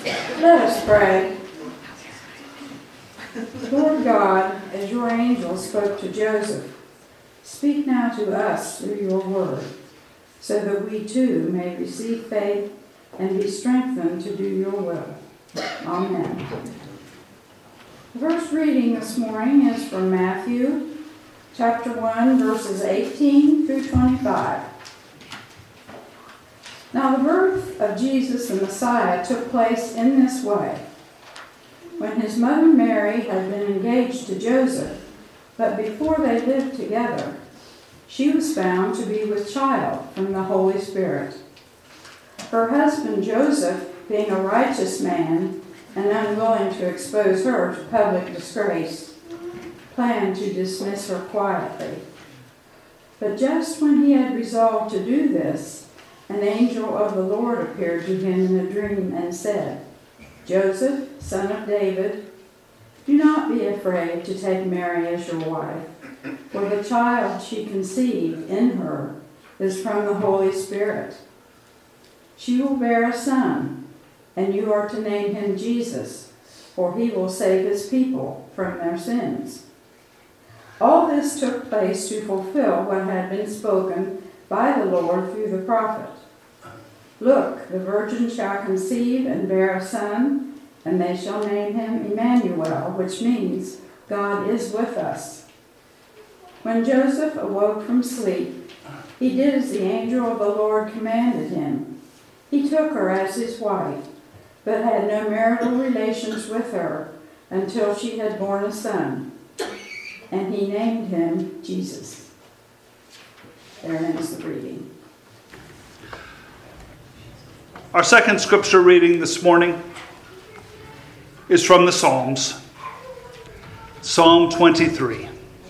Let us pray. Lord God, as your angel spoke to Joseph, speak now to us through your word, so that we too may receive faith and be strengthened to do your will. Amen. The first reading this morning is from Matthew chapter 1, verses 18 through 25. Now the birth of Jesus the Messiah took place in this way. When his mother Mary had been engaged to Joseph, but before they lived together, she was found to be with child from the Holy Spirit. Her husband Joseph, being a righteous man and unwilling to expose her to public disgrace, planned to dismiss her quietly. But just when he had resolved to do this, an angel of the Lord appeared to him in a dream and said, "Joseph, son of David, do not be afraid to take Mary as your wife, for the child she conceived in her is from the Holy Spirit. She will bear a son, and you are to name him Jesus, for he will save his people from their sins." All this took place to fulfill what had been spoken by the Lord through the prophet. "Look, the virgin shall conceive and bear a son, and they shall name him Emmanuel," which means God is with us. When Joseph awoke from sleep, he did as the angel of the Lord commanded him. He took her as his wife, but had no marital relations with her until she had borne a son, and he named him Jesus. There ends the reading. Our second scripture reading this morning is from the Psalms, Psalm 23.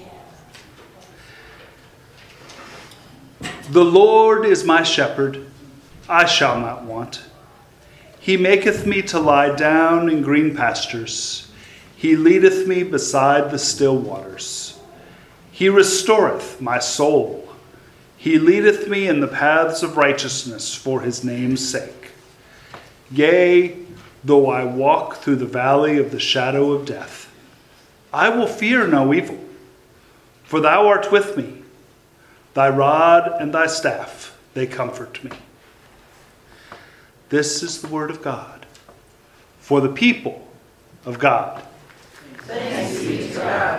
The Lord is my shepherd, I shall not want. He maketh me to lie down in green pastures. He leadeth me beside the still waters. He restoreth my soul. He leadeth me in the paths of righteousness for his name's sake. Yea, though I walk through the valley of the shadow of death, I will fear no evil, for thou art with me. Thy rod and thy staff, they comfort me. This is the word of God for the people of God. Thanks be to God.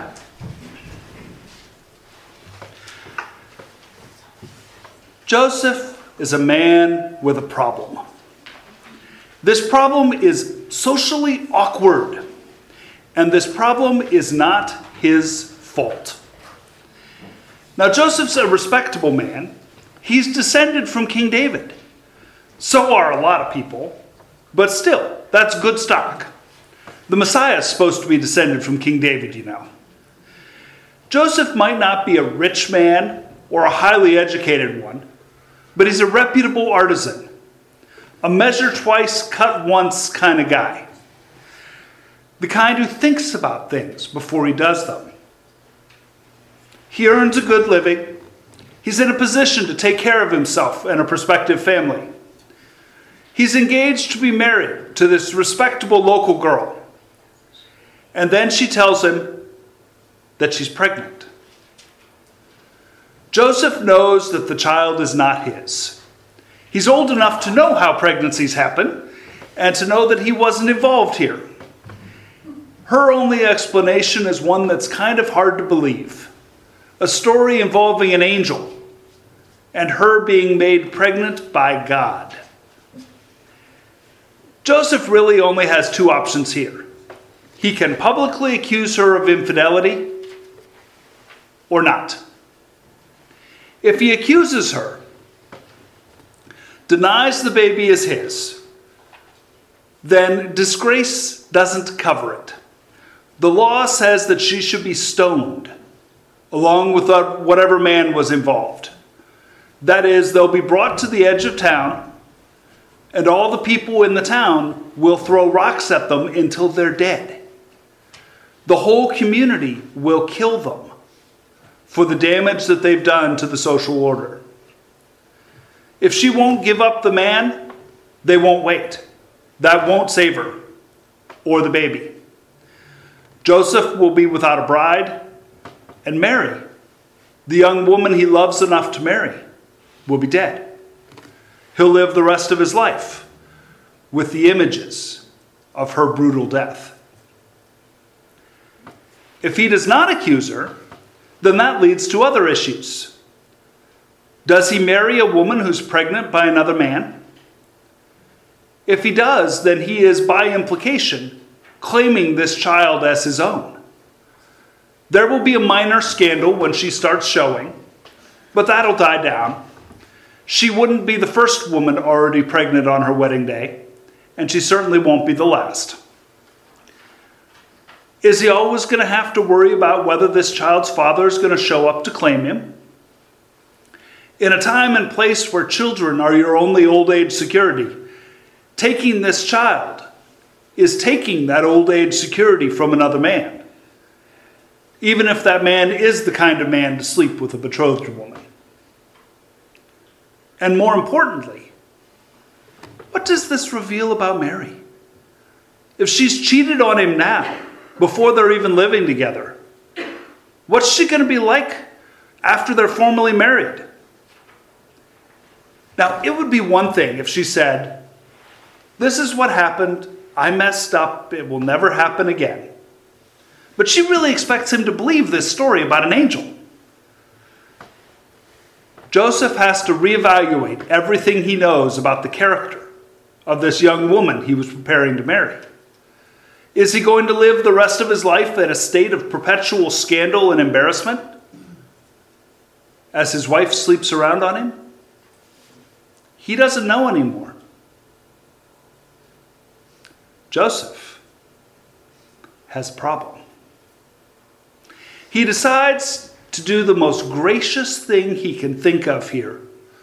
Joseph is a man with a problem. This problem is socially awkward, and this problem is not his fault. Now, Joseph's a respectable man. He's descended from King David. So are a lot of people, but still, that's good stock. The Messiah is supposed to be descended from King David, you know. Joseph might not be a rich man or a highly educated one, but he's a reputable artisan, a measure twice, cut once kind of guy. The kind who thinks about things before he does them. He earns a good living. He's in a position to take care of himself and a prospective family. He's engaged to be married to this respectable local girl. And then she tells him that she's pregnant. Joseph knows that the child is not his. He's old enough to know how pregnancies happen and to know that he wasn't involved here. Her only explanation is one that's kind of hard to believe. A story involving an angel and her being made pregnant by God. Joseph really only has two options here. He can publicly accuse her of infidelity or not. If he accuses her, denies the baby is his, then disgrace doesn't cover it. The law says that she should be stoned, along with whatever man was involved. That is, they'll be brought to the edge of town, and all the people in the town will throw rocks at them until they're dead. The whole community will kill them for the damage that they've done to the social order. If she won't give up the man, they won't wait. That won't save her or the baby. Joseph will be without a bride, and Mary, the young woman he loves enough to marry, will be dead. He'll live the rest of his life with the images of her brutal death. If he does not accuse her, then that leads to other issues. Does he marry a woman who's pregnant by another man? If he does, then he is, by implication, claiming this child as his own. There will be a minor scandal when she starts showing, but that'll die down. She wouldn't be the first woman already pregnant on her wedding day, and she certainly won't be the last. Is he always going to have to worry about whether this child's father is going to show up to claim him? In a time and place where children are your only old age security, taking this child is taking that old age security from another man, even if that man is the kind of man to sleep with a betrothed woman. And more importantly, what does this reveal about Mary? If she's cheated on him now, before they're even living together, what's she going to be like after they're formally married? Now, it would be one thing if she said, "This is what happened. I messed up. It will never happen again." But she really expects him to believe this story about an angel. Joseph has to reevaluate everything he knows about the character of this young woman he was preparing to marry. Is he going to live the rest of his life in a state of perpetual scandal and embarrassment as his wife sleeps around on him? He doesn't know anymore. Joseph has a problem. He decides to do the most gracious thing he can think of here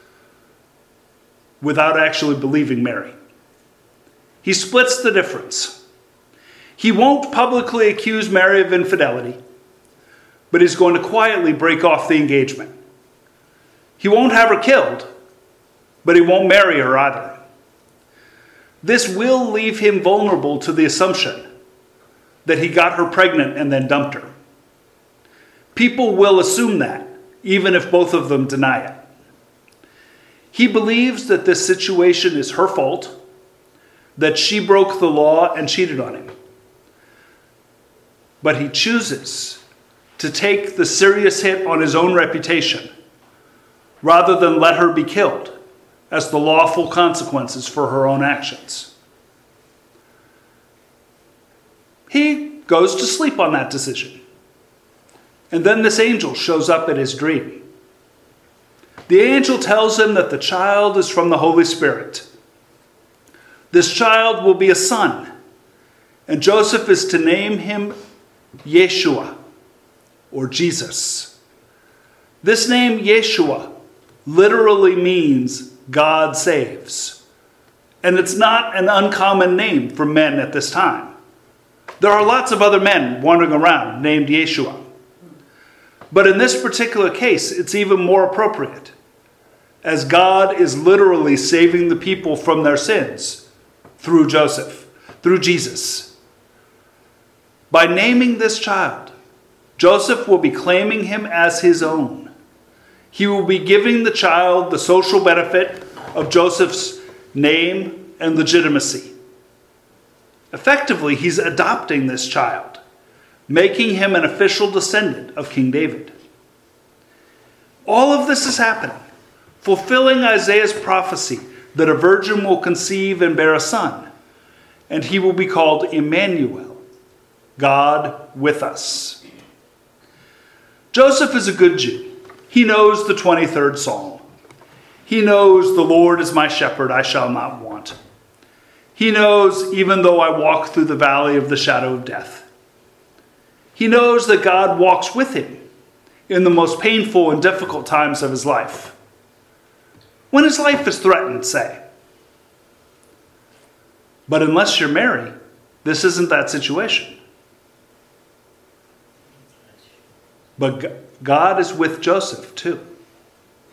without actually believing Mary. He splits the difference. He won't publicly accuse Mary of infidelity, but he's going to quietly break off the engagement. He won't have her killed, but he won't marry her either. This will leave him vulnerable to the assumption that he got her pregnant and then dumped her. People will assume that, even if both of them deny it. He believes that this situation is her fault, that she broke the law and cheated on him. But he chooses to take the serious hit on his own reputation rather than let her be killed as the lawful consequences for her own actions. He goes to sleep on that decision. And then this angel shows up in his dream. The angel tells him that the child is from the Holy Spirit. This child will be a son, and Joseph is to name him Yeshua, or Jesus. This name Yeshua literally means God saves. And it's not an uncommon name for men at this time. There are lots of other men wandering around named Yeshua. But in this particular case, it's even more appropriate, as God is literally saving the people from their sins through Joseph, through Jesus. By naming this child, Joseph will be claiming him as his own. He will be giving the child the social benefit of Joseph's name and legitimacy. Effectively, he's adopting this child, making him an official descendant of King David. All of this is happening, fulfilling Isaiah's prophecy that a virgin will conceive and bear a son, and he will be called Emmanuel, God with us. Joseph is a good Jew. He knows the 23rd Psalm. He knows, "The Lord is my shepherd, I shall not want." He knows, "Even though I walk through the valley of the shadow of death." He knows that God walks with him in the most painful and difficult times of his life. When his life is threatened, say. But unless you're Mary, this isn't that situation. But God is with Joseph too.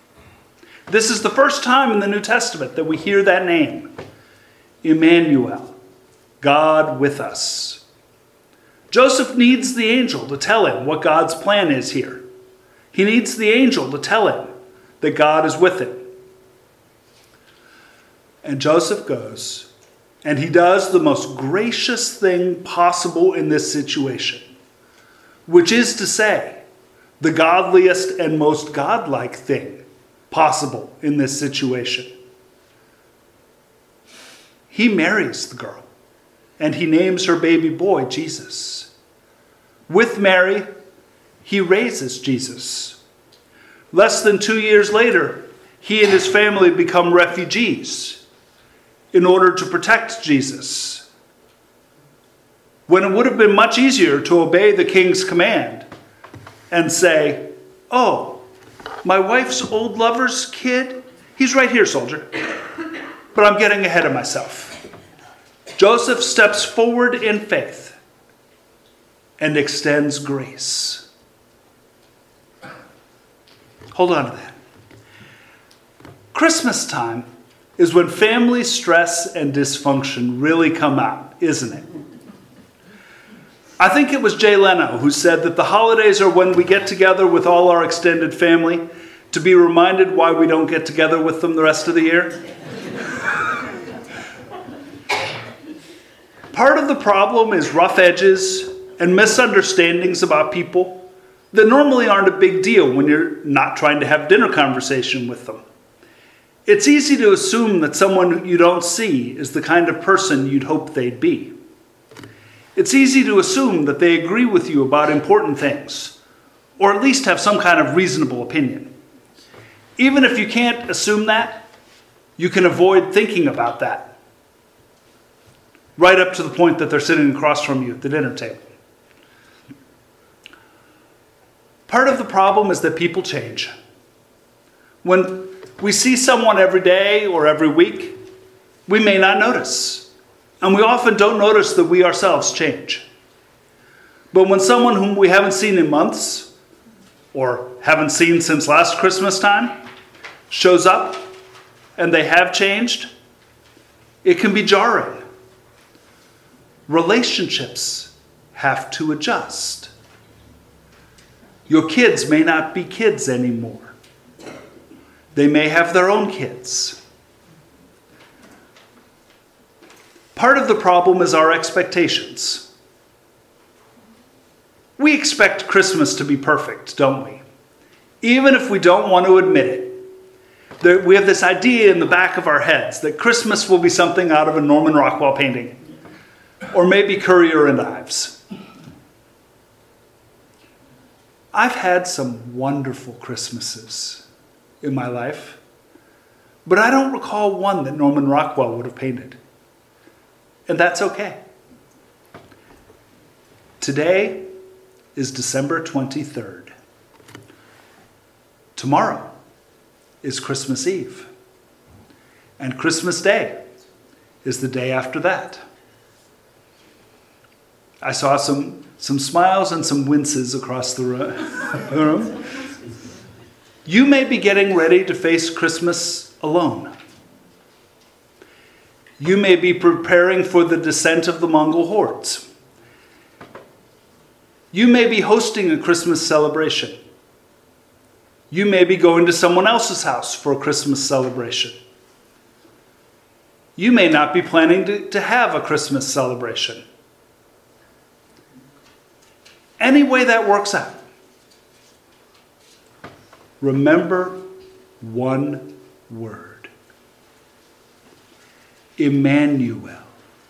This is the first time in the New Testament that we hear that name, Emmanuel, God with us. Joseph needs the angel to tell him what God's plan is here. He needs the angel to tell him that God is with him. And Joseph goes, and he does the most gracious thing possible in this situation, which is to say, the godliest and most godlike thing possible in this situation. He marries the girl, and he names her baby boy Jesus. With Mary, he raises Jesus. Less than 2 years later, he and his family become refugees in order to protect Jesus. When it would have been much easier to obey the king's command and say, "Oh, my wife's old lover's kid, he's right here, soldier. But I'm getting ahead of myself." Joseph steps forward in faith and extends grace. Hold on to that. Christmas time is when family stress and dysfunction really come out, isn't it? I think it was Jay Leno who said that the holidays are when we get together with all our extended family to be reminded why we don't get together with them the rest of the year. Part of the problem is rough edges and misunderstandings about people that normally aren't a big deal when you're not trying to have dinner conversation with them. It's easy to assume that someone you don't see is the kind of person you'd hope they'd be. It's easy to assume that they agree with you about important things, or at least have some kind of reasonable opinion. Even if you can't assume that, you can avoid thinking about that, right up to the point that they're sitting across from you at the dinner table. Part of the problem is that people change. When we see someone every day or every week, we may not notice. And we often don't notice that we ourselves change. But when someone whom we haven't seen in months, or haven't seen since last Christmas time, shows up and they have changed, it can be jarring. Relationships have to adjust. Your kids may not be kids anymore. They may have their own kids. Part of the problem is our expectations. We expect Christmas to be perfect, don't we? Even if we don't want to admit it. We have this idea in the back of our heads that Christmas will be something out of a Norman Rockwell painting, or maybe Currier and Ives. I've had some wonderful Christmases in my life, but I don't recall one that Norman Rockwell would have painted. And that's okay. Today is December 23rd. Tomorrow is Christmas Eve. And Christmas Day is the day after that. I saw some smiles and some winces across the room. You may be getting ready to face Christmas alone. You may be preparing for the descent of the Mongol hordes. You may be hosting a Christmas celebration. You may be going to someone else's house for a Christmas celebration. You may not be planning to have a Christmas celebration. Any way that works out, remember one word: Emmanuel,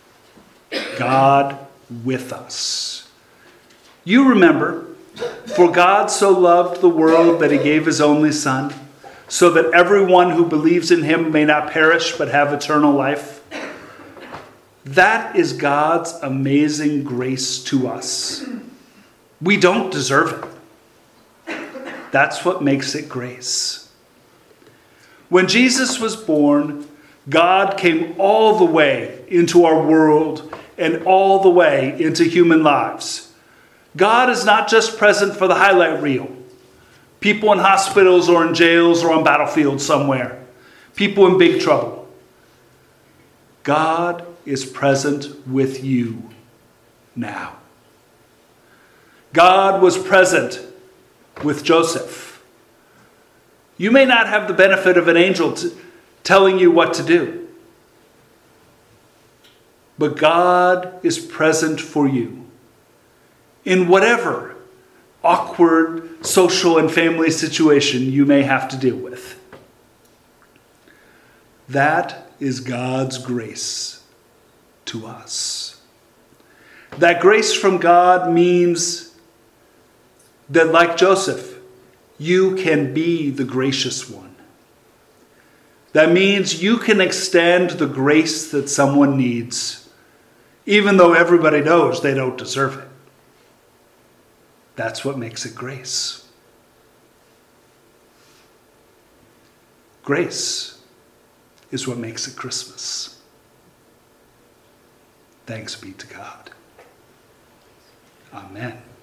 God with us. You remember, for God so loved the world that he gave his only Son, so that everyone who believes in him may not perish but have eternal life. That is God's amazing grace to us. We don't deserve it. That's what makes it grace. When Jesus was born, God came all the way into our world and all the way into human lives. God is not just present for the highlight reel. People in hospitals or in jails or on battlefields somewhere. People in big trouble. God is present with you now. God was present with Joseph. You may not have the benefit of an angel telling you what to do, but God is present for you in whatever awkward social and family situation you may have to deal with. That is God's grace to us. That grace from God means that, like Joseph, you can be the gracious one. That means you can extend the grace that someone needs, even though everybody knows they don't deserve it. That's what makes it grace. Grace is what makes it Christmas. Thanks be to God. Amen.